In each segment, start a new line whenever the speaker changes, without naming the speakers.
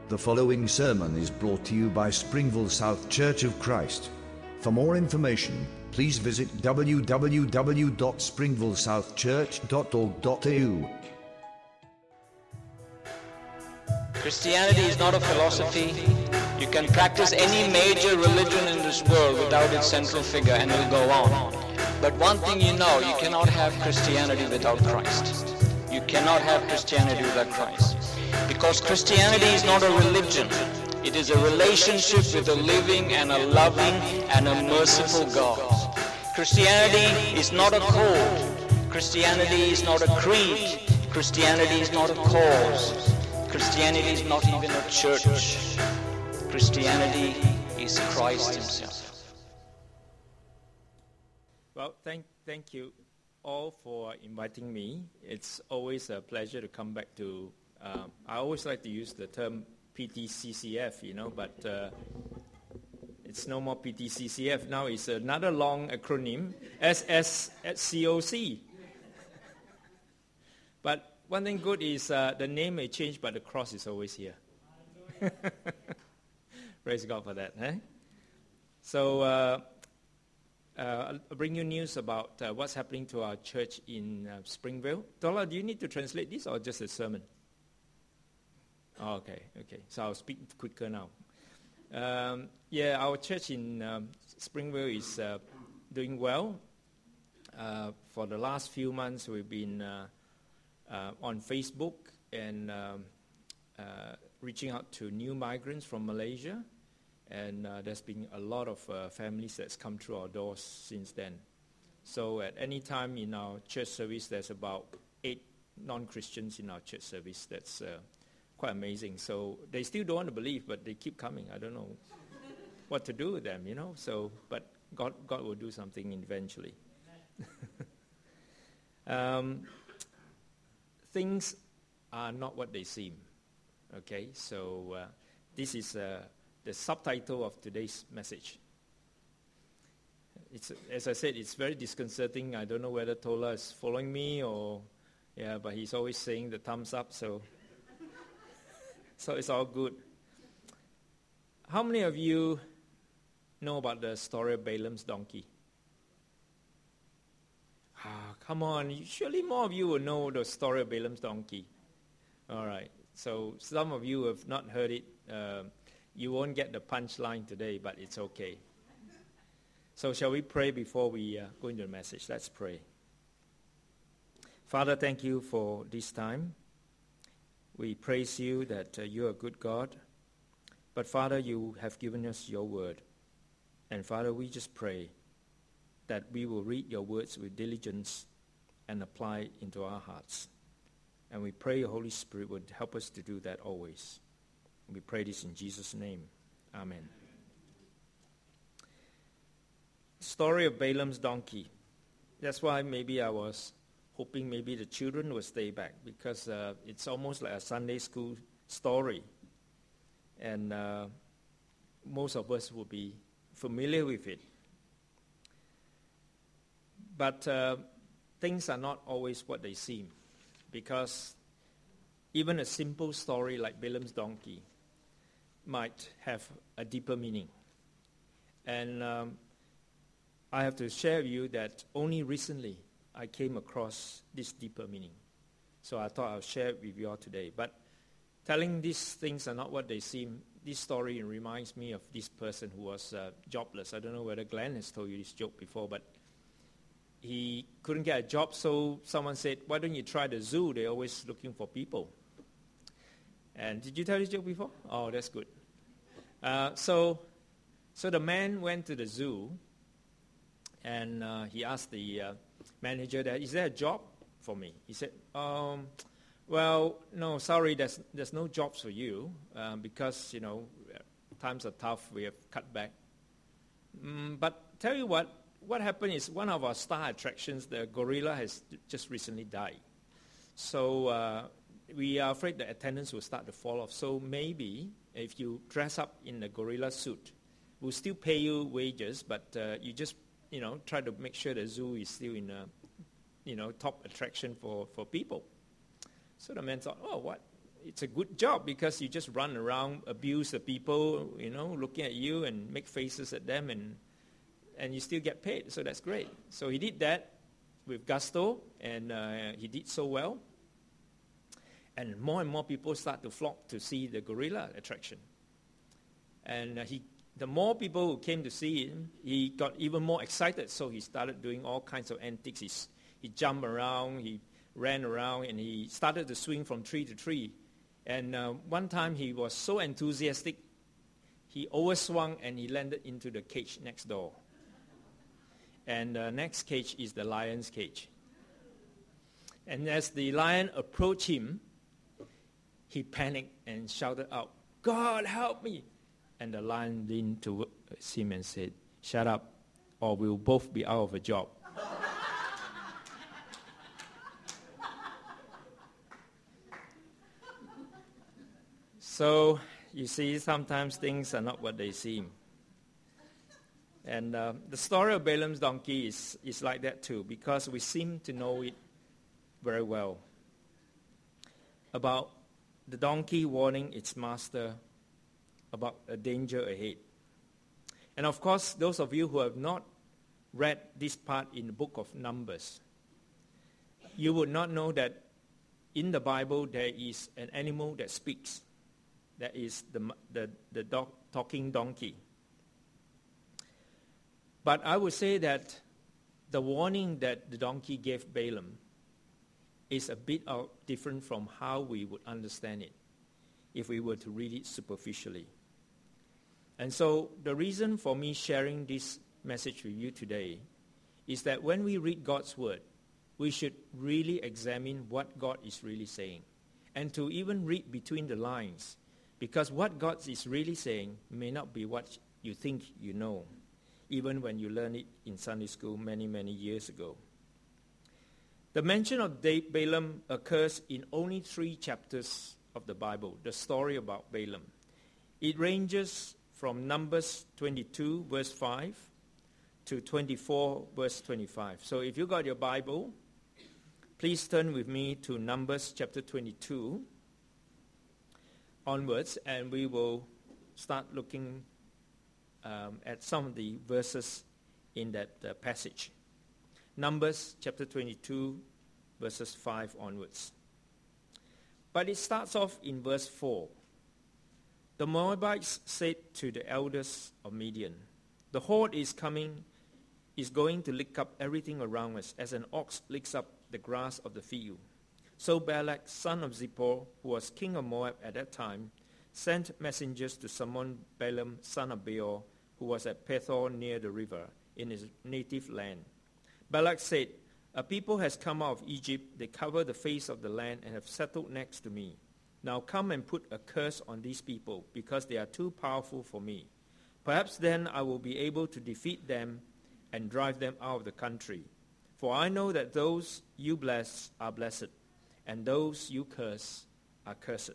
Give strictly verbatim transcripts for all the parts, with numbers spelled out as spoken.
The following sermon is brought to you by Springville South Church of Christ. For more information, please visit w w w dot springville south church dot org dot a u.
Christianity is not a philosophy. You can practice any major religion in this world without its central figure and it will go on. But one thing you know, you cannot have Christianity without Christ. You cannot have Christianity without Christ. Because Christianity is not a religion. It is a relationship with a living and a loving and a merciful God. Christianity is not a code. Christianity is not a creed. Christianity is not a cause. Christianity is not even a church. Christianity is Christ himself.
Well, thank, thank you all for inviting me. It's always a pleasure to come back to, um, I always like to use the term P T C C F, you know, but uh, it's no more P T C C F. Now it's another long acronym, S S C O C. But one thing good is uh, the name may change, but the cross is always here. Praise God for that. Eh? So uh, uh, I'll bring you news about uh, what's happening to our church in uh, Springville. Tola, do you need to translate this or just a sermon? Oh, okay, okay. So I'll speak quicker now. Um, yeah, our church in um, Springville is uh, doing well. Uh, for the last few months, we've been uh, uh, on Facebook and um, uh, reaching out to new migrants from Malaysia. And uh, there's been a lot of uh, families that's come through our doors since then. So at any time in our church service, there's about eight non-Christians in our church service. That's uh, quite amazing. So they still don't want to believe, but they keep coming. I don't know what to do with them, you know. So, but God, God will do something eventually. um, things are not what they seem. Okay, so uh, this is uh, the subtitle of today's message. It's, as I said, it's very disconcerting. I don't know whether Tola is following me or, yeah, but he's always saying the thumbs up, so so it's all good. How many of you know about the story of Balaam's donkey? Ah, come on, surely more of you will know the story of Balaam's donkey. All right, so some of you have not heard it. Uh, you won't get the punchline today, but it's okay. So shall we pray before we uh, go into the message? Let's pray. Father, thank you for this time. We praise you that uh, you are a good God. But Father, you have given us your word. And Father, we just pray that we will read your words with diligence and apply it into our hearts. And we pray your Holy Spirit would help us to do that always. We pray this in Jesus' name. Amen. Story of Balaam's donkey. That's why maybe I was hoping maybe the children will stay back, because uh, it's almost like a Sunday school story. And uh, most of us will be familiar with it. But uh, things are not always what they seem, because even a simple story like Balaam's donkey might have a deeper meaning. And um, I have to share with you that only recently I came across this deeper meaning. So I thought I'll share it with you all today. But telling these things are not what they seem. This story reminds me of this person who was uh, jobless. I don't know whether Glenn has told you this joke before, but he couldn't get a job, so someone said, why don't you try the zoo? They're always looking for people. And did you tell this joke before? Oh, that's good. Uh, so, so the man went to the zoo, and uh, he asked the uh, manager, that, is there a job for me? He said, um, well, no, sorry, there's there's no jobs for you, um, because, you know, times are tough, we have cut back. Mm, but tell you what, what happened is one of our star attractions, the gorilla, has just recently died. So uh, we are afraid the attendance will start to fall off. So maybe if you dress up in the gorilla suit, we'll still pay you wages, but uh, you just, you know, try to make sure the zoo is still in a, you know, top attraction for, for people. So the man thought, oh, what? it's a good job because you just run around, abuse the people, you know, looking at you and make faces at them, and and you still get paid. So that's great. So he did that with gusto, and uh, he did so well. And more and more people start to flock to see the gorilla attraction. And uh, he, the more people who came to see him, he got even more excited. So he started doing all kinds of antics. He, he jumped around, he ran around, and he started to swing from tree to tree. And uh, one time he was so enthusiastic, he overswung and he landed into the cage next door. And the next cage is the lion's cage. And as the lion approached him, he panicked and shouted out, "God, help me!" And the lion leaned towards him and said, "Shut up, or we'll both be out of a job." So, you see, sometimes things are not what they seem. And uh, the story of Balaam's donkey is, is like that too, because we seem to know it very well. About the donkey warning its master about a danger ahead. And of course, those of you who have not read this part in the book of Numbers, you would not know that in the Bible there is an animal that speaks. That is the, the, the dog, talking donkey. But I would say that the warning that the donkey gave Balaam is a bit of different from how we would understand it if we were to read it superficially. And so the reason for me sharing this message with you today is that when we read God's word, we should really examine what God is really saying, and to even read between the lines, because what God is really saying may not be what you think you know, even when you learn it in Sunday school many, many years ago. The mention of Balaam occurs in only three chapters of the Bible, the story about Balaam. It ranges from Numbers twenty-two, verse five, to twenty-four, verse twenty-five. So if you got your Bible, please turn with me to Numbers chapter twenty-two onwards, and we will start looking um, at some of the verses in that uh, passage. Numbers chapter twenty-two, verses five onwards. But it starts off in verse four. The Moabites said to the elders of Midian, "The horde is coming, is going to lick up everything around us, as an ox licks up the grass of the field." So Balak, son of Zippor, who was king of Moab at that time, sent messengers to summon Balaam, son of Beor, who was at Pethor near the river, in his native land. Balak said, "A people has come out of Egypt. They cover the face of the land and have settled next to me. Now come and put a curse on these people, because they are too powerful for me. Perhaps then I will be able to defeat them and drive them out of the country. For I know that those you bless are blessed, and those you curse are cursed."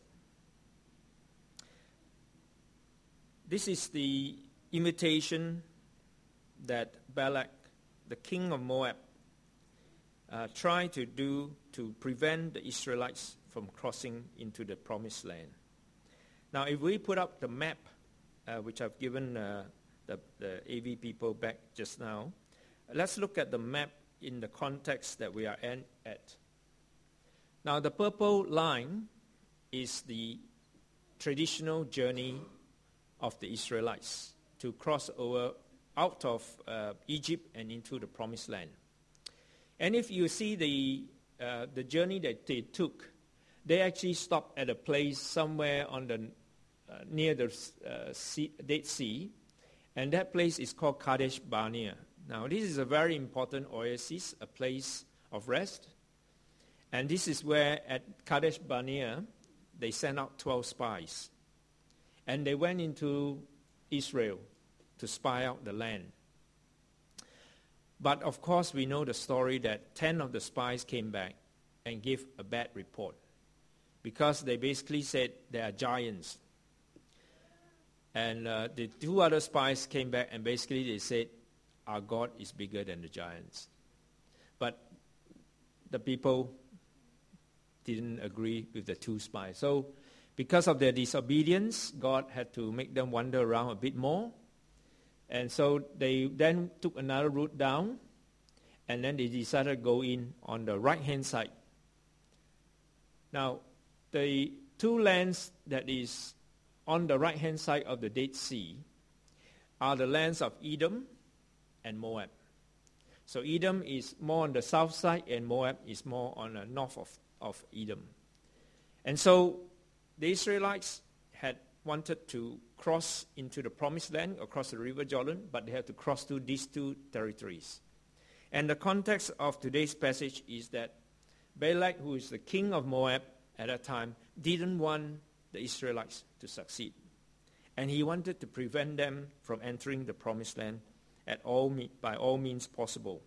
This is the invitation that Balak, the king of Moab, uh, tried to do to prevent the Israelites from crossing into the promised land. Now, if we put up the map, uh, which I've given uh, the, the A V people back just now, let's look at the map in the context that we are in, at. Now, the purple line is the traditional journey of the Israelites to cross over out of uh, Egypt and into the promised land. And if you see the uh, the journey that they took, they actually stopped at a place somewhere on the uh, near the uh, sea, Dead Sea, and that place is called Kadesh Barnea. Now, this is a very important oasis, a place of rest, and this is where at Kadesh Barnea they sent out twelve spies, and they went into Israel to spy out the land. But of course, we know the story that ten of the spies came back and gave a bad report, because they basically said they are giants. And uh, the two other spies came back and basically they said, "Our God is bigger than the giants." But the people didn't agree with the two spies. So because of their disobedience, God had to make them wander around a bit more. And so they then took another route down, and then they decided to go in on the right-hand side. Now, the two lands that is on the right-hand side of the Dead Sea are the lands of Edom and Moab. So Edom is more on the south side, and Moab is more on the north of, of Edom. And so the Israelites had wanted to cross into the promised land, across the river Jordan, but they had to cross through these two territories. And the context of today's passage is that Balak, who is the king of Moab at that time, didn't want the Israelites to succeed. And he wanted to prevent them from entering the promised land at all me- by all means possible.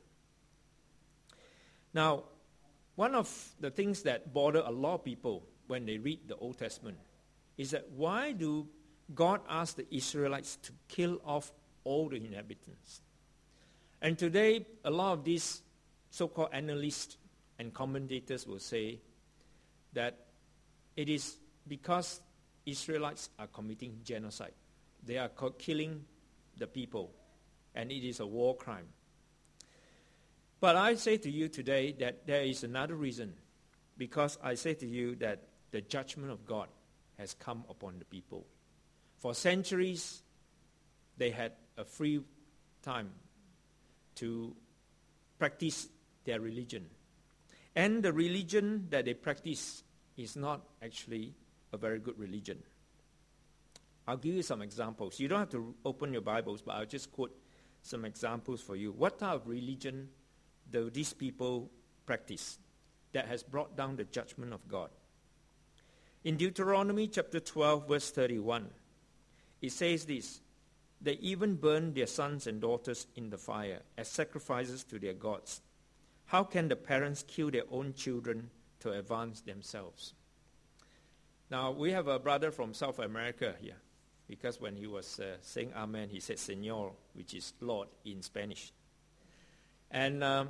Now, one of the things that bother a lot of people when they read the Old Testament is that why do God ask the Israelites to kill off all the inhabitants? And today, a lot of these so-called analysts and commentators will say that it is because Israelites are committing genocide. They are co- killing the people, and it is a war crime. But I say to you today that there is another reason, because I say to you that the judgment of God has come upon the people. For centuries, they had a free time to practice their religion. And the religion that they practice is not actually a very good religion. I'll give you some examples. You don't have to open your Bibles, but I'll just quote some examples for you. What type of religion do these people practice that has brought down the judgment of God? In Deuteronomy chapter twelve, verse thirty-one, it says this: they even burn their sons and daughters in the fire as sacrifices to their gods. How can the parents kill their own children to advance themselves? Now, we have a brother from South America here, because when he was uh, saying Amen, he said Señor, which is Lord in Spanish. And um,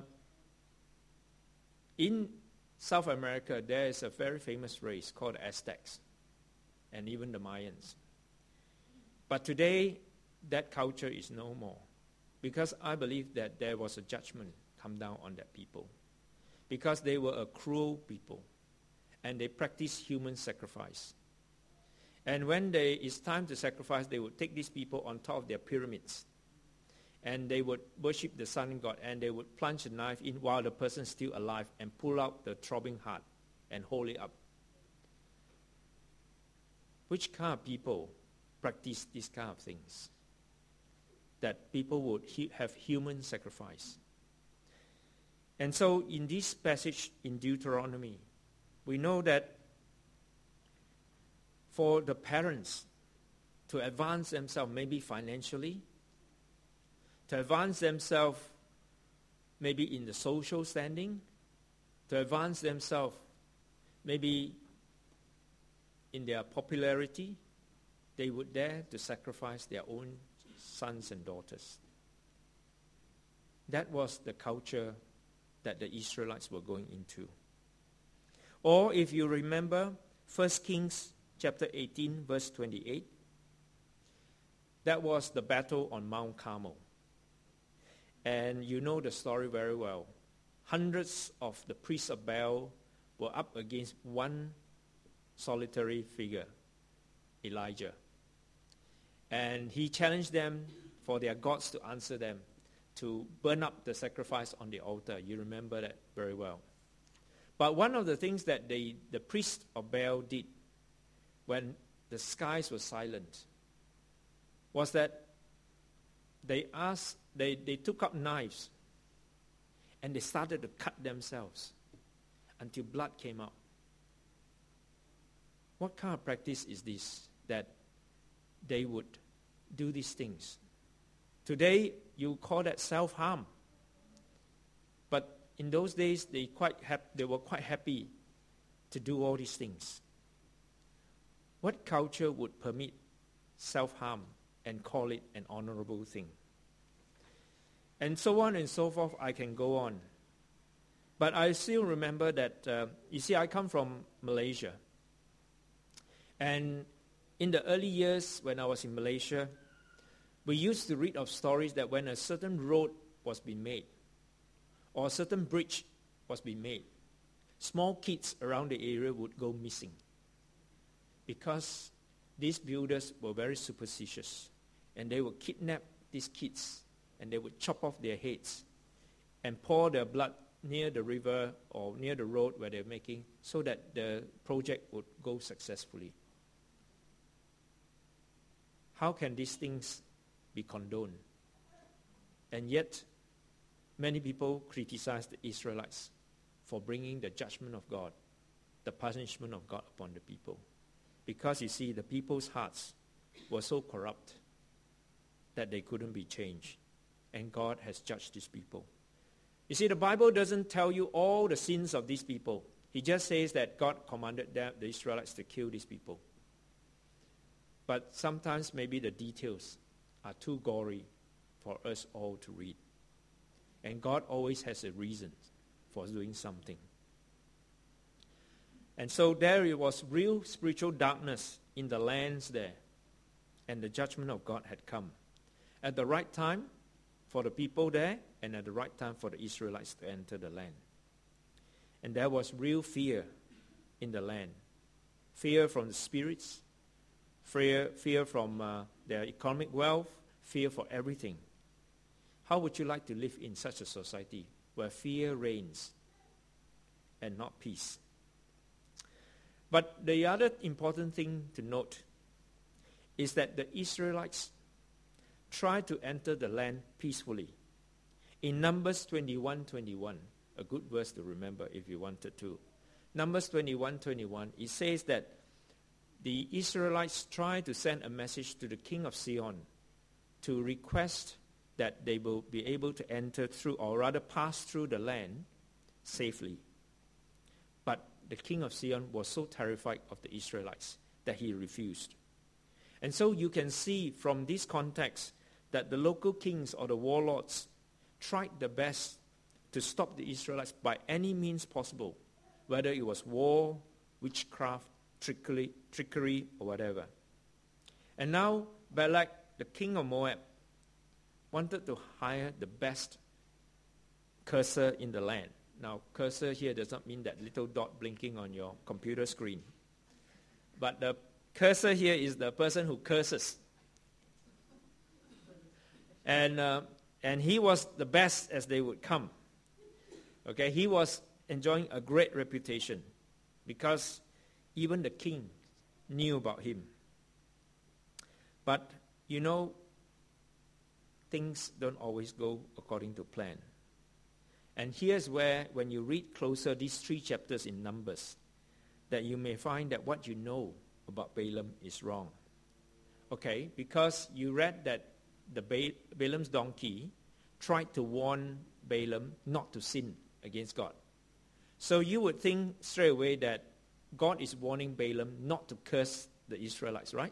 in South America, there is a very famous race called the Aztecs, and even the Mayans. But today, that culture is no more, because I believe that there was a judgment come down on that people, because they were a cruel people, and they practiced human sacrifice. And when they, it's time to sacrifice, they would take these people on top of their pyramids, and they would worship the sun god, and they would plunge a knife in while the person is still alive and pull out the throbbing heart and hold it up. Which kind of people practice these kind of things? That people would he- have human sacrifice. And so in this passage in Deuteronomy, we know that for the parents to advance themselves, maybe financially, to advance themselves maybe in the social standing, to advance themselves maybe in their popularity, they would dare to sacrifice their own sons and daughters. That was the culture that the Israelites were going into. Or if you remember First Kings chapter eighteen, verse twenty-eight, that was the battle on Mount Carmel. And you know the story very well. Hundreds of the priests of Baal were up against one solitary figure, Elijah. And he challenged them for their gods to answer them, to burn up the sacrifice on the altar. You remember that very well. But one of the things that they, the priests of Baal did when the skies were silent was that they asked, they, they took up knives and they started to cut themselves until blood came out. What kind of practice is this, that they would do these things? Today, you call that self-harm. But in those days, they quite hap- they were quite happy to do all these things. What culture would permit self-harm and call it an honorable thing? And so on and so forth, I can go on. But I still remember that, uh, you see, I come from Malaysia. And in the early years when I was in Malaysia, we used to read of stories that when a certain road was being made, or a certain bridge was being made, small kids around the area would go missing. Because these builders were very superstitious. And they would kidnap these kids, and they would chop off their heads and pour their blood near the river or near the road where they're making, so that the project would go successfully. How can these things be condoned? And yet, many people criticize the Israelites for bringing the judgment of God, the punishment of God upon the people. Because you see, the people's hearts were so corrupt that they couldn't be changed. And God has judged these people. You see, the Bible doesn't tell you all the sins of these people. He just says that God commanded them, the Israelites, to kill these people. But sometimes maybe the details are too gory for us all to read. And God always has a reason for doing something. And so there it was real spiritual darkness in the lands there. And the judgment of God had come at the right time for the people there, and at the right time for the Israelites to enter the land. And there was real fear in the land. Fear from the spirits, fear, fear from uh, their economic wealth, fear for everything. How would you like to live in such a society where fear reigns and not peace? But the other important thing to note is that the Israelites tried to enter the land peacefully. In Numbers twenty-one twenty-one, a good verse to remember if you wanted to. Numbers twenty-one twenty-one, it says that the Israelites tried to send a message to the king of Sihon to request that they will be able to enter through, or rather pass through the land safely. But the king of Sihon was so terrified of the Israelites that he refused. And so you can see from this context that the local kings or the warlords tried their best to stop the Israelites by any means possible, whether it was war, witchcraft, trickery, trickery or whatever. And now Balak, the king of Moab, wanted to hire the best cursor in the land. Now, cursor here does not mean that little dot blinking on your computer screen. But the cursor here is the person who curses. And uh, and he was the best as they would come. Okay, he was enjoying a great reputation because even the king knew about him. But, you know, things don't always go according to plan. And here's where, when you read closer these three chapters in Numbers, that you may find that what you know about Balaam is wrong. Okay, because you read that the ba- Balaam's donkey tried to warn Balaam not to sin against God. So you would think straight away that God is warning Balaam not to curse the Israelites, right?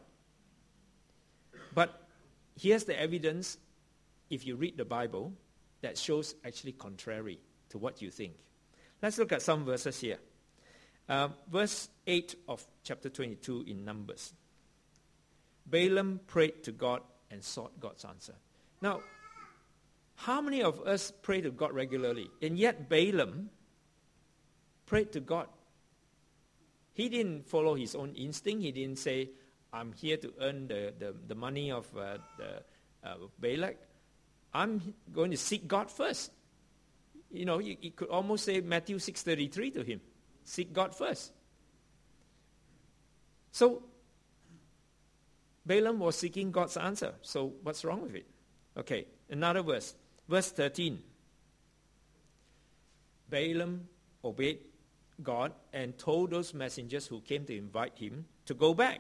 But here's the evidence, if you read the Bible, that shows actually contrary to what you think. Let's look at some verses here. Uh, verse eight of chapter twenty-two in Numbers. Balaam prayed to God and sought God's answer. Now, how many of us pray to God regularly? And yet Balaam prayed to God. He didn't follow his own instinct. He didn't say, I'm here to earn the, the, the money of uh, the, uh, Balak. I'm going to seek God first. You know, you, you could almost say Matthew six thirty-three to him. Seek God first. So, Balaam was seeking God's answer. So, what's wrong with it? Okay, another verse. Verse thirteen. Balaam obeyed God and told those messengers who came to invite him to go back.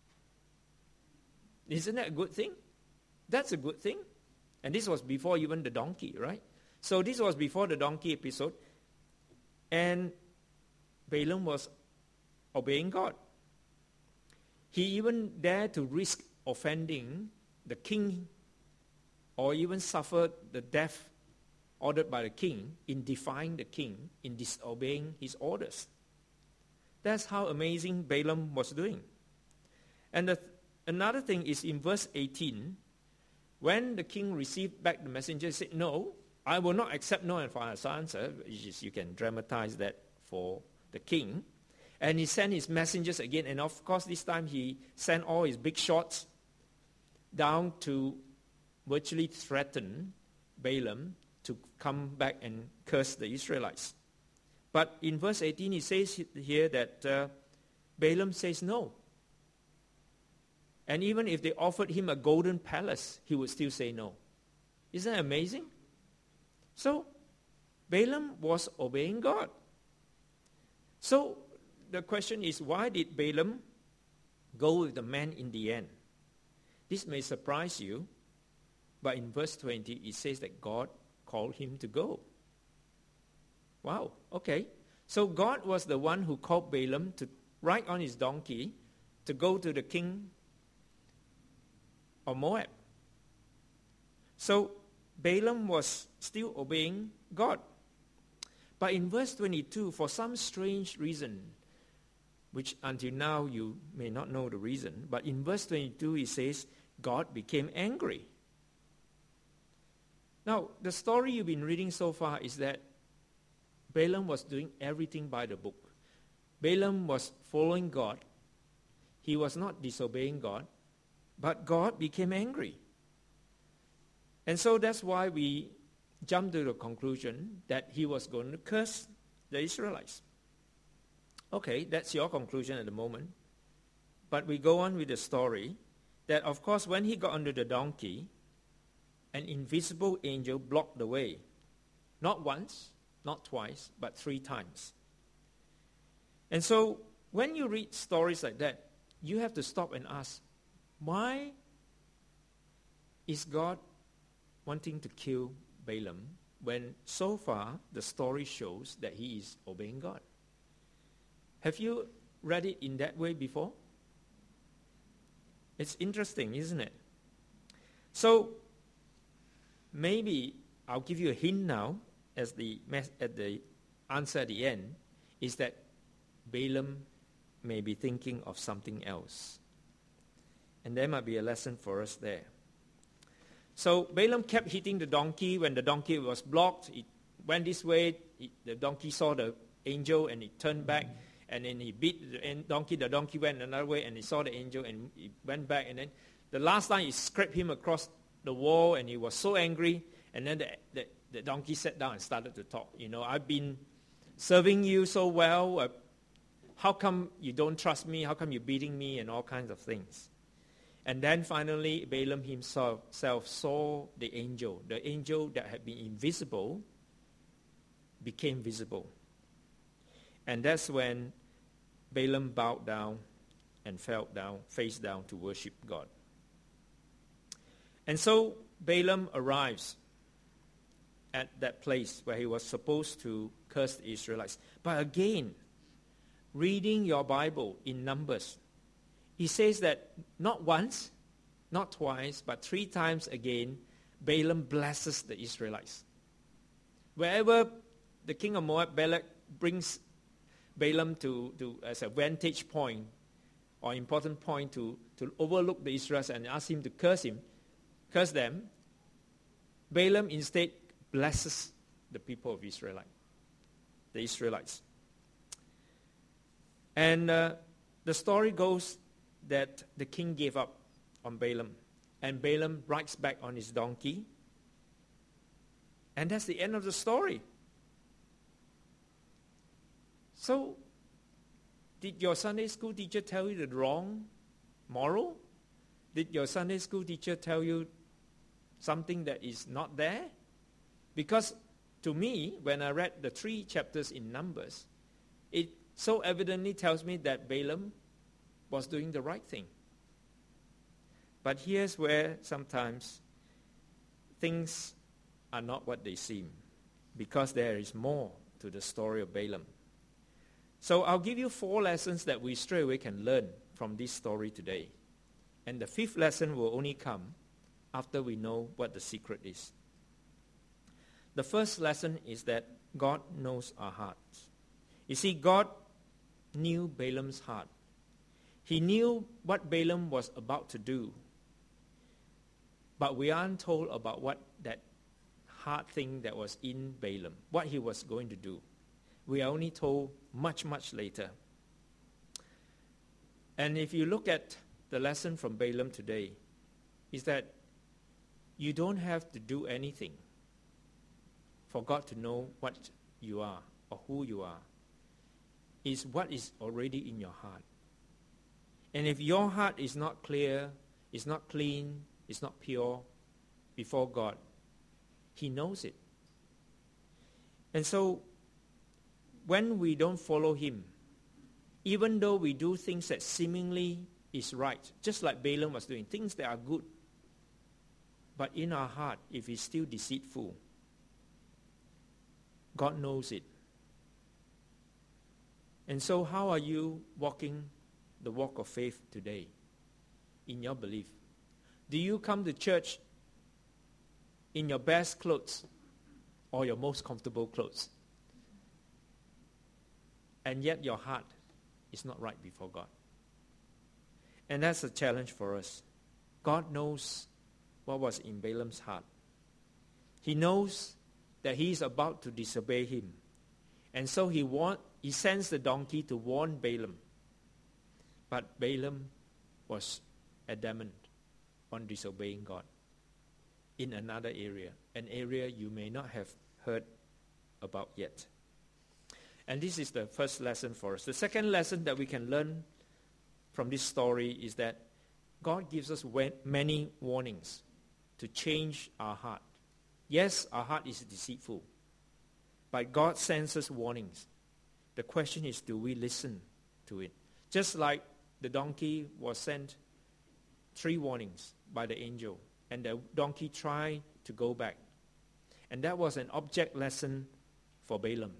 Isn't that a good thing? That's a good thing. And this was before even the donkey, right? So this was before the donkey episode. And Balaam was obeying God. He even dared to risk offending the king or even suffer the death ordered by the king, in defying the king, in disobeying his orders. That's how amazing Balaam was doing. And the th- another thing is in verse eighteen, when the king received back the messenger, he said, no, I will not accept no for an answer. You can dramatize that for the king. And he sent his messengers again, and of course this time he sent all his big shots down to virtually threaten Balaam to come back and curse the Israelites. But in verse eighteen he says here that uh, Balaam says no. And even if they offered him a golden palace, he would still say no. Isn't that amazing? So Balaam was obeying God. So the question is, why did Balaam go with the man in the end? This may surprise you, but in verse twenty it says that God called him to go. Wow, okay. So God was the one who called Balaam to ride on his donkey to go to the king of Moab. So Balaam was still obeying God. But in verse twenty-two, for some strange reason, which until now you may not know the reason, but in verse twenty-two it says, God became angry. Now, the story you've been reading so far is that Balaam was doing everything by the book. Balaam was following God. He was not disobeying God, but God became angry. And so that's why we jump to the conclusion that he was going to curse the Israelites. Okay, that's your conclusion at the moment. But we go on with the story that, of course, when he got under the donkey, an invisible angel blocked the way. Not once, not twice, but three times. And so when you read stories like that, you have to stop and ask, why is God wanting to kill Balaam when so far the story shows that he is obeying God? Have you read it in that way before? It's interesting, isn't it? So maybe I'll give you a hint now as the mes- at the answer at the end, is that Balaam may be thinking of something else. And there might be a lesson for us there. So Balaam kept hitting the donkey. When the donkey was blocked, it went this way. It, the donkey saw the angel and it turned back. And then he beat the donkey. The donkey went another way and he saw the angel and he went back. And then the last time he scraped him across the wall and he was so angry. And then the, the, the donkey sat down and started to talk. You know, I've been serving you so well. Uh, how come you don't trust me? How come you're beating me? And all kinds of things. And then finally, Balaam himself saw the angel. The angel that had been invisible became visible. And that's when Balaam bowed down and fell down, face down to worship God. And so Balaam arrives at that place where he was supposed to curse the Israelites. But again, reading your Bible in Numbers, he says that not once, not twice, but three times again, Balaam blesses the Israelites. Wherever the king of Moab, Balak, brings Balaam to, to as a vantage point or important point to, to overlook the Israelites and ask him to curse him, curse them, Balaam instead blesses the people of Israel, the Israelites. And uh, the story goes that the king gave up on Balaam, and Balaam rides back on his donkey, and that's the end of the story. So, did your Sunday school teacher tell you the wrong moral? Did your Sunday school teacher tell you something that is not there? Because to me, when I read the three chapters in Numbers, it so evidently tells me that Balaam was doing the right thing. But here's where sometimes things are not what they seem, because there is more to the story of Balaam. So I'll give you four lessons that we straight away can learn from this story today. And the fifth lesson will only come after we know what the secret is. The first lesson is that God knows our hearts. You see, God knew Balaam's heart. He knew what Balaam was about to do. But we aren't told about what that hard thing that was in Balaam, what he was going to do. We are only told much, much later. And if you look at the lesson from Balaam today, is that you don't have to do anything for God to know what you are or who you are. It's what is already in your heart. And if your heart is not clear, is not clean, is not pure before God, He knows it. And so, when we don't follow Him, even though we do things that seemingly is right, just like Balaam was doing, things that are good, but in our heart, if it's still deceitful, God knows it. And so how are you walking the walk of faith today in your belief? Do you come to church in your best clothes or your most comfortable clothes? And yet your heart is not right before God. And that's a challenge for us. God knows what was in Balaam's heart. He knows that he is about to disobey him. And so he want, he sends the donkey to warn Balaam. But Balaam was adamant on disobeying God in another area, an area you may not have heard about yet. And this is the first lesson for us. The second lesson that we can learn from this story is that God gives us many warnings to change our heart. Yes, our heart is deceitful, but God sends us warnings. The question is, do we listen to it? Just like the donkey was sent three warnings by the angel, and the donkey tried to go back. And that was an object lesson for Balaam.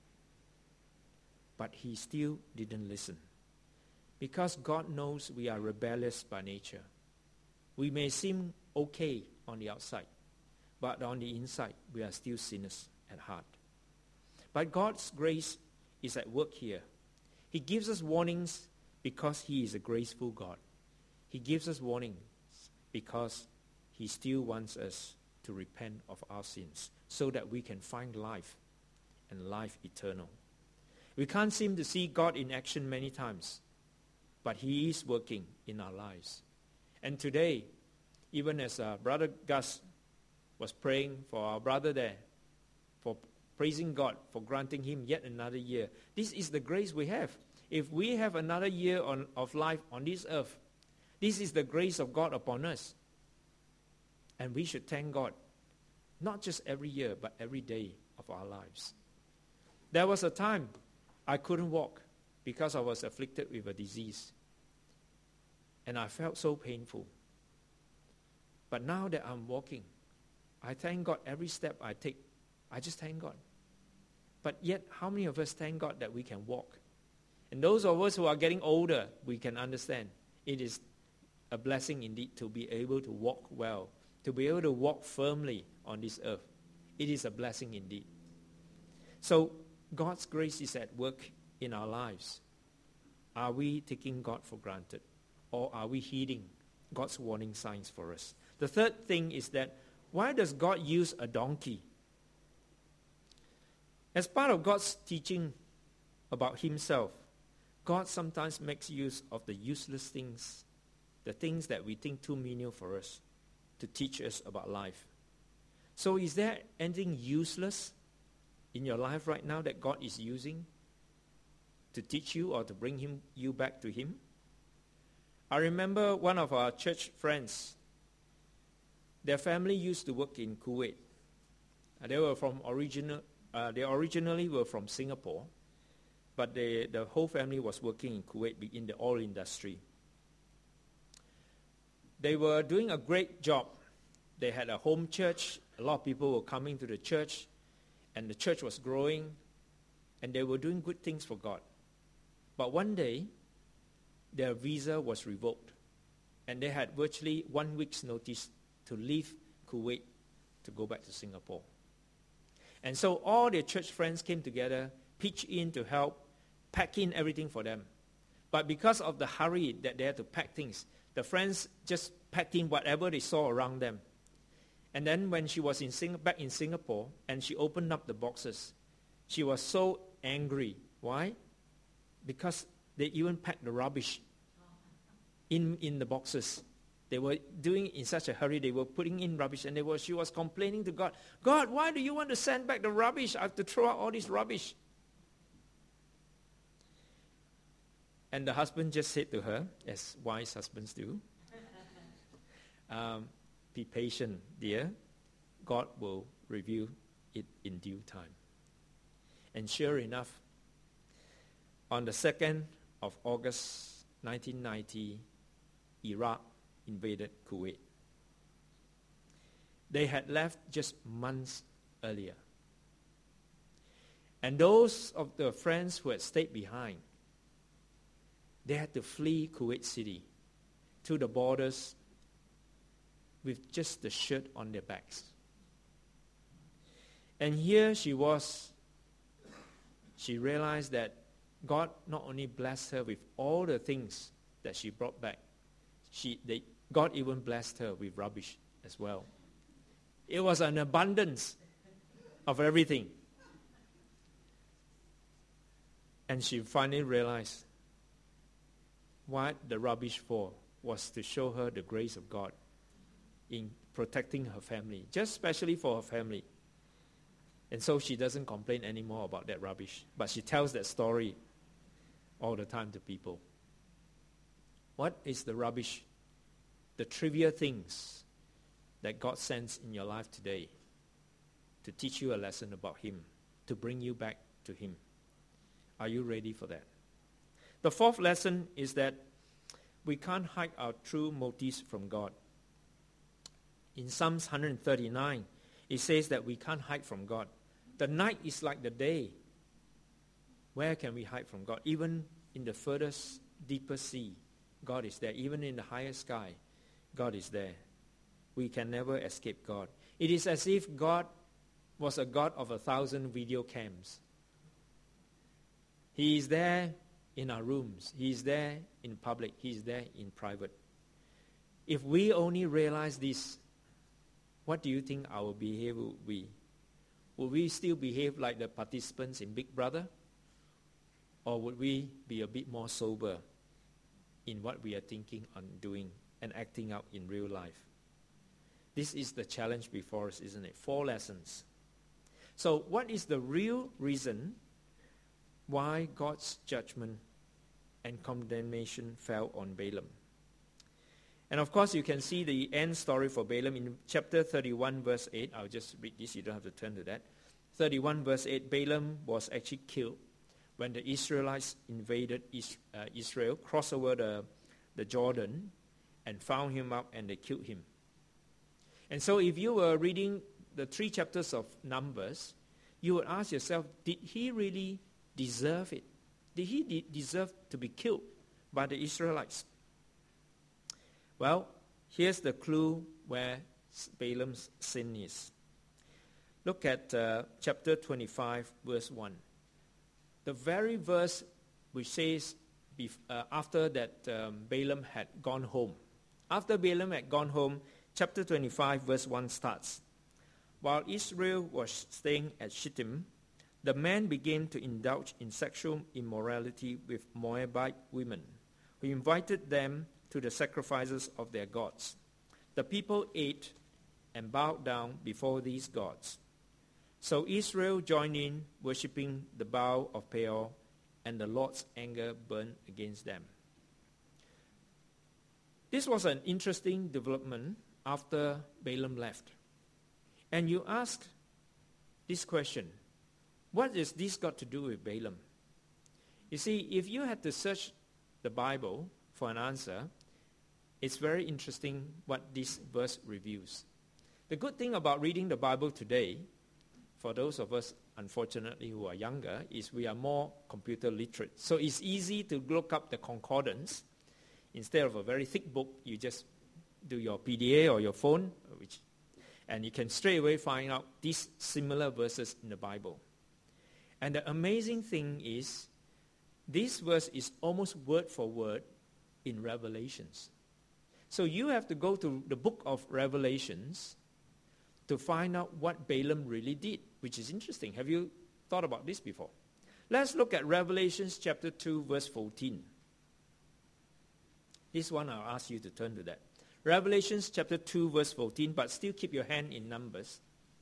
But he still didn't listen. Because God knows we are rebellious by nature. We may seem okay on the outside, but on the inside, we are still sinners at heart. But God's grace is at work here. He gives us warnings because He is a graceful God. He gives us warnings because He still wants us to repent of our sins so that we can find life and life eternal. We can't seem to see God in action many times, but He is working in our lives. And today, even as uh, Brother Gus was praying for our brother there, for praising God, for granting him yet another year, this is the grace we have. If we have another year on, of life on this earth, this is the grace of God upon us. And we should thank God, not just every year, but every day of our lives. There was a time I couldn't walk because I was afflicted with a disease. And I felt so painful. But now that I'm walking, I thank God every step I take. I just thank God. But yet, how many of us thank God that we can walk? And those of us who are getting older, we can understand it is a blessing indeed to be able to walk well, to be able to walk firmly on this earth. It is a blessing indeed. So, God's grace is at work in our lives. Are we taking God for granted? Or are we heeding God's warning signs for us? The third thing is that, why does God use a donkey? As part of God's teaching about Himself, God sometimes makes use of the useless things, the things that we think too menial for us, to teach us about life. So is there anything useless in your life right now that God is using to teach you or to bring him, you back to Him? I remember one of our church friends, their family used to work in Kuwait. Uh, they were from original, uh, they originally were from Singapore, but they, the whole family was working in Kuwait in the oil industry. They were doing a great job. They had a home church. A lot of people were coming to the church, and the church was growing, and they were doing good things for God. But one day, their visa was revoked, and they had virtually one week's notice to leave Kuwait to go back to Singapore. And so all their church friends came together, pitched in to help, pack in everything for them. But because of the hurry that they had to pack things, the friends just packed in whatever they saw around them. And then when she was in Sing- back in Singapore and she opened up the boxes, she was so angry. Why? Because they even packed the rubbish in, in the boxes. They were doing it in such a hurry. They were putting in rubbish, and they were, she was complaining to God, God, why do you want to send back the rubbish? I have to throw out all this rubbish. And the husband just said to her, as wise husbands do, um, be patient, dear. God will reveal it in due time. And sure enough, on the second of August nineteen ninety, Iraq invaded Kuwait. They had left just months earlier. And those of the friends who had stayed behind, they had to flee Kuwait City to the borders with just the shirt on their backs. And here she was. She realized that God not only blessed her with all the things that she brought back, she, they, God even blessed her with rubbish as well. It was an abundance of everything. And she finally realized what the rubbish for was to show her the grace of God in protecting her family, just especially for her family. And so she doesn't complain anymore about that rubbish, but she tells that story all the time to people. What is the rubbish, the trivial things that God sends in your life today to teach you a lesson about Him, to bring you back to Him? Are you ready for that? The fourth lesson is that we can't hide our true motives from God. In Psalms one thirty-nine, it says that we can't hide from God. The night is like the day. Where can we hide from God? Even in the furthest, deeper sea, God is there. Even in the highest sky, God is there. We can never escape God. It is as if God was a God of a thousand video cams. He is there in our rooms. He is there in public. He is there in private. If we only realize this, what do you think our behavior will be? Will we still behave like the participants in Big Brother? Or would we be a bit more sober in what we are thinking on doing and acting out in real life? This is the challenge before us, isn't it? Four lessons. So what is the real reason why God's judgment and condemnation fell on Balaam? And of course, you can see the end story for Balaam in chapter thirty-one, verse eight. I'll just read this. You don't have to turn to that. thirty-one, verse eight. Balaam was actually killed when the Israelites invaded Israel, crossed over the, the Jordan, and found him up, and they killed him. And so if you were reading the three chapters of Numbers, you would ask yourself, did he really deserve it? Did he de- deserve to be killed by the Israelites? Well, here's the clue where Balaam's sin is. Look at uh, chapter twenty-five, verse one. The very verse which says bef- uh, after that um, Balaam had gone home. After Balaam had gone home, chapter twenty-five, verse one starts. While Israel was staying at Shittim, the man began to indulge in sexual immorality with Moabite women, who invited them to the sacrifices of their gods. The people ate and bowed down before these gods. So Israel joined in worshipping the Baal of Peor, and the Lord's anger burned against them. This was an interesting development after Balaam left. And you ask this question, what has this got to do with Balaam? You see, if you had to search the Bible for an answer, it's very interesting what this verse reveals. The good thing about reading the Bible today, for those of us, unfortunately, who are younger, is we are more computer literate. So it's easy to look up the concordance. Instead of a very thick book, you just do your P D A or your phone, which, And you can straight away find out these similar verses in the Bible. And the amazing thing is, this verse is almost word for word in Revelations. So you have to go to the book of Revelations to find out what Balaam really did, which is interesting. Have you thought about this before? Let's look at Revelations chapter two, verse fourteen. This one I'll ask you to turn to that. Revelations chapter two, verse fourteen, but still keep your hand in Numbers.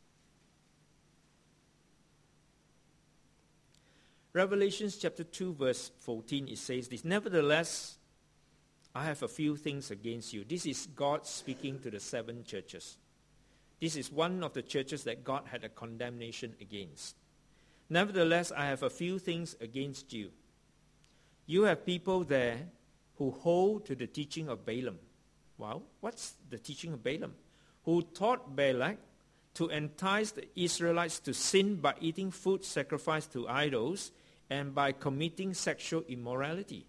Revelations chapter two, verse fourteen, it says this, "Nevertheless, I have a few things against you." This is God speaking to the seven churches. This is one of the churches that God had a condemnation against. "Nevertheless, I have a few things against you. You have people there who hold to the teaching of Balaam." Wow, what's the teaching of Balaam? "Who taught Balak to entice the Israelites to sin by eating food sacrificed to idols and by committing sexual immorality."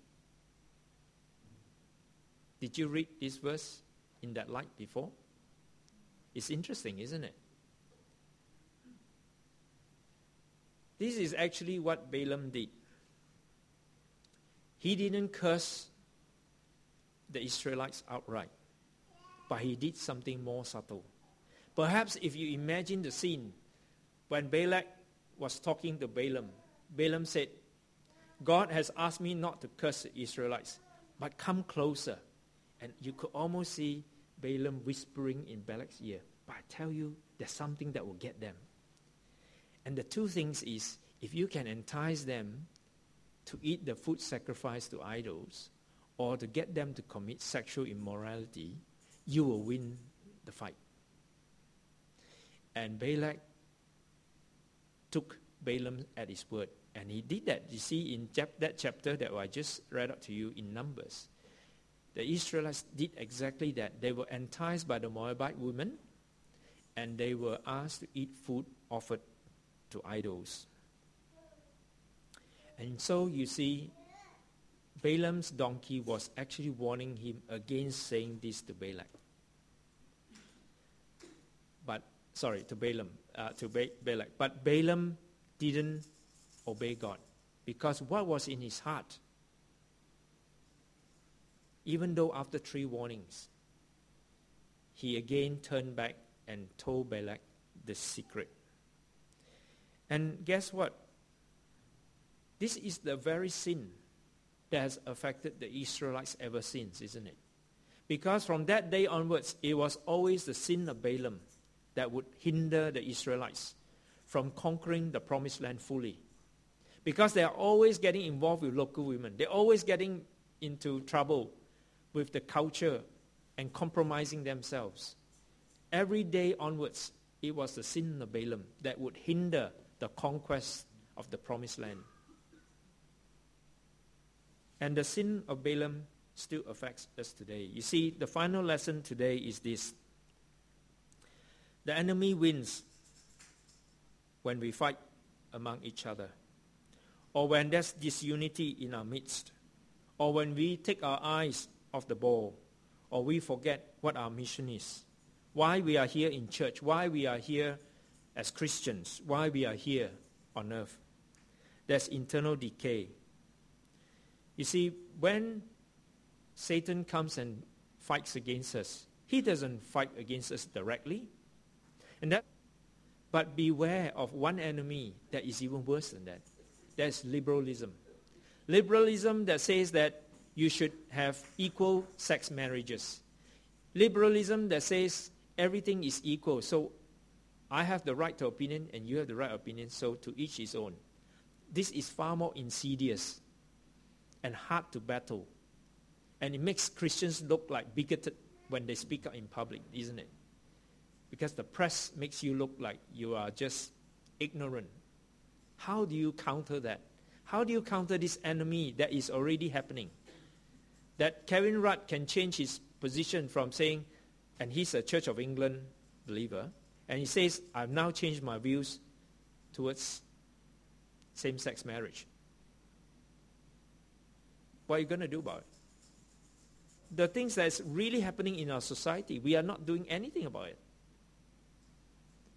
Did you read this verse in that light before? It's interesting, isn't it? This is actually what Balaam did. He didn't curse the Israelites outright, but he did something more subtle. Perhaps if you imagine the scene, when Balak was talking to Balaam, Balaam said, "God has asked me not to curse the Israelites, but come closer." And you could almost see Balaam whispering in Balak's ear, "But I tell you, there's something that will get them." And the two things is, if you can entice them to eat the food sacrificed to idols, or to get them to commit sexual immorality, you will win the fight. And Balak took Balaam at his word, and he did that. You see in chap- that chapter that I just read out to you in Numbers, the Israelites did exactly that. They were enticed by the Moabite women, and they were asked to eat food offered to idols. And so you see, Balaam's donkey was actually warning him against saying this to Balak. But, sorry, to Balaam, uh, to ba- Balak. But Balaam didn't obey God, because what was in his heart? Even though after three warnings, he again turned back and told Balak the secret. And guess what? This is the very sin that has affected the Israelites ever since, isn't it? Because from that day onwards, it was always the sin of Balaam that would hinder the Israelites from conquering the promised land fully. Because they are always getting involved with local women. They're always getting into trouble with the culture and compromising themselves. Every day onwards, it was the sin of Balaam that would hinder the conquest of the promised land. And the sin of Balaam still affects us today. You see, the final lesson today is this. The enemy wins when we fight among each other, or when there's disunity in our midst, or when we take our eyes off the ball, or we forget what our mission is, why we are here in church, why we are here as Christians, why we are here on earth. There's internal decay. You see, when Satan comes and fights against us, he doesn't fight against us directly. And that, but beware of one enemy that is even worse than that. That's liberalism. Liberalism that says that you should have equal sex marriages. Liberalism that says everything is equal. So I have the right to opinion and you have the right opinion, so to each his own. This is far more insidious and hard to battle. And it makes Christians look like bigoted when they speak out in public, isn't it? Because the press makes you look like you are just ignorant. How do you counter that? How do you counter this enemy that is already happening? That Kevin Rudd can change his position from saying, and he's a Church of England believer, and he says, I've now changed my views towards same-sex marriage. What are you going to do about it? The things that's really happening in our society, we are not doing anything about it.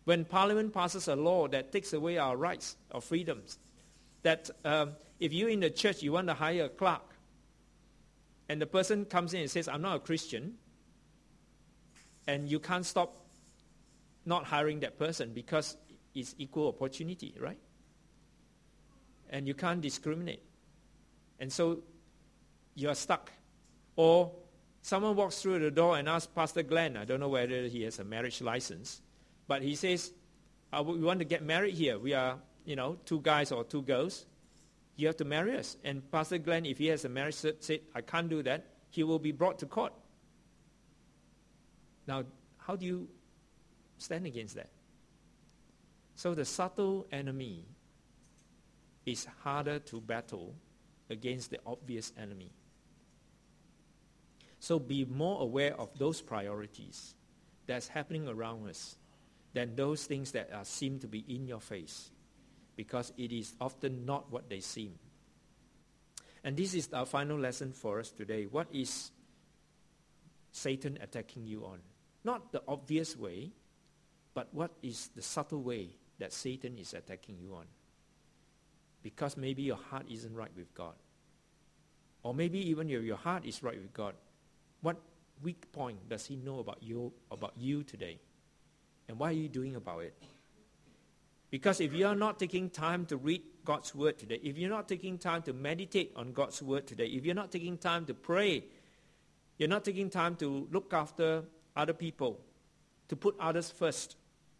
When Parliament passes a law that takes away our rights or freedoms, that um, if you in the church, you want to hire a clerk, and the person comes in and says, I'm not a Christian, and you can't stop not hiring that person because it's equal opportunity, right? And you can't discriminate. And so you're stuck. Or someone walks through the door and asks Pastor Glenn, I don't know whether he has a marriage license, but he says, uh, we want to get married here. We are, you know, two guys or two girls. You have to marry us. And Pastor Glenn, if he has a marriage cert, said, I can't do that, he will be brought to court. Now, how do you stand against that? So the subtle enemy is harder to battle against the obvious enemy. So be more aware of those priorities that's happening around us than those things that are, seem to be in your face, because it is often not what they seem. And this is our final lesson for us today. What is Satan attacking you on? Not the obvious way, but what is the subtle way that Satan is attacking you on? Because maybe your heart isn't right with God. Or maybe even if your heart is right with God, what weak point does he know about you, about you today? And what are you doing about it? Because if you are not taking time to read God's word today, if you're not taking time to meditate on God's word today, if you're not taking time to pray, you're not taking time to look after other people, to put others first,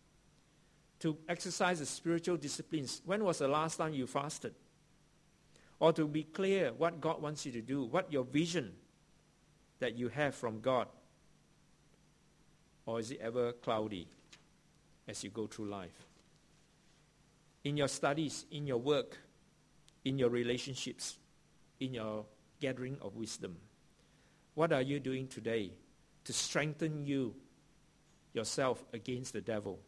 to exercise the spiritual disciplines. When was the last time you fasted? Or to be clear what God wants you to do, what your vision that you have from God? Or is it ever cloudy as you go through life? In your studies, in your work, in your relationships, in your gathering of wisdom, what are you doing today to strengthen you, yourself, against the devil?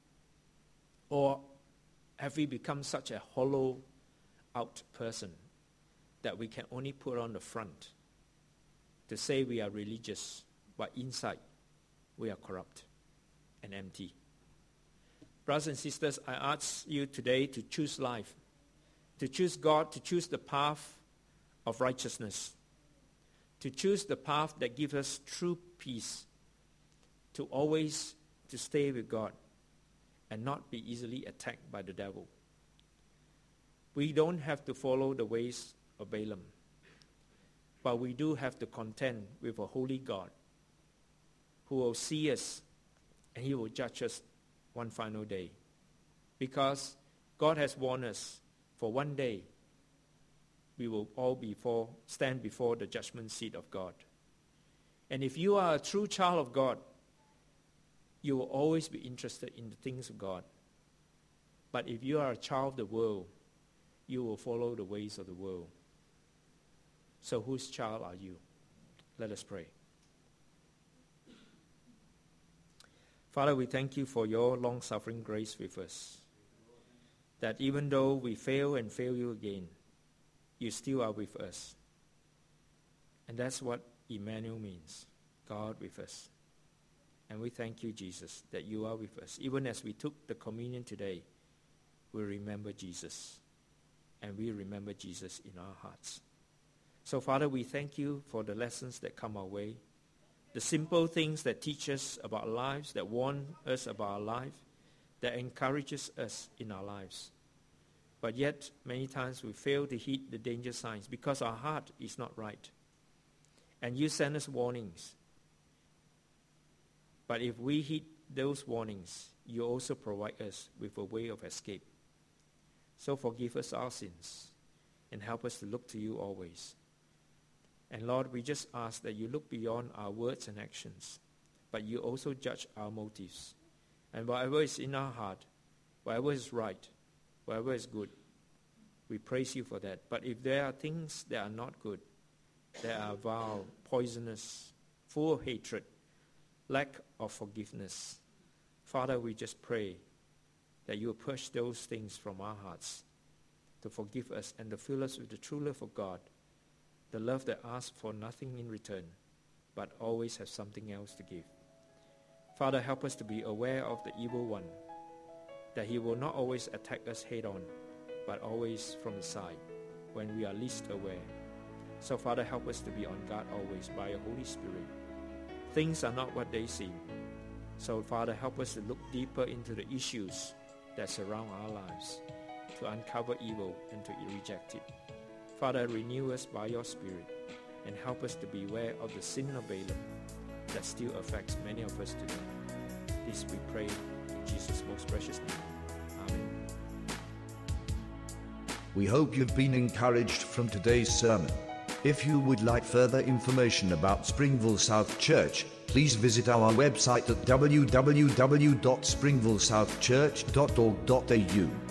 Or have we become such a hollow out person that we can only put on the front to say we are religious, but inside we are corrupt and empty? Brothers and sisters, I ask you today to choose life, to choose God, to choose the path of righteousness, to choose the path that gives us true peace, to always to stay with God and not be easily attacked by the devil. We don't have to follow the ways of Balaam, but we do have to contend with a holy God who will see us and he will judge us one final day. Because God has warned us, for one day we will all before, stand before the judgment seat of God. And if you are a true child of God, you will always be interested in the things of God. But if you are a child of the world, you will follow the ways of the world. So whose child are you? Let us pray. Father, we thank you for your long-suffering grace with us, that even though we fail and fail you again, you still are with us. And that's what Emmanuel means, God with us. And we thank you, Jesus, that you are with us. Even as we took the communion today, we remember Jesus. And we remember Jesus in our hearts. So, Father, we thank you for the lessons that come our way, the simple things that teach us about our lives, that warn us about our life, that encourages us in our lives. But yet, many times we fail to heed the danger signs because our heart is not right. And you send us warnings. But if we heed those warnings, you also provide us with a way of escape. So forgive us our sins and help us to look to you always. And Lord, we just ask that you look beyond our words and actions, but you also judge our motives. And whatever is in our heart, whatever is right, whatever is good, we praise you for that. But if there are things that are not good, that are vile, poisonous, full of hatred, lack of forgiveness, Father, we just pray that you will push those things from our hearts, to forgive us and to fill us with the true love of God, the love that asks for nothing in return, but always has something else to give. Father, help us to be aware of the evil one, that he will not always attack us head on, but always from the side, when we are least aware. So Father, help us to be on guard always by your Holy Spirit. Things are not what they seem. So Father, help us to look deeper into the issues that surround our lives, to uncover evil and to reject it. Father, renew us by your Spirit and help us to beware of the sin of Balaam that still affects many of us today. This we pray in Jesus' most precious name. Amen.
We hope you've been encouraged from today's sermon. If you would like further information about Springville South Church, please visit our website at w w w dot springville south church dot org dot a u.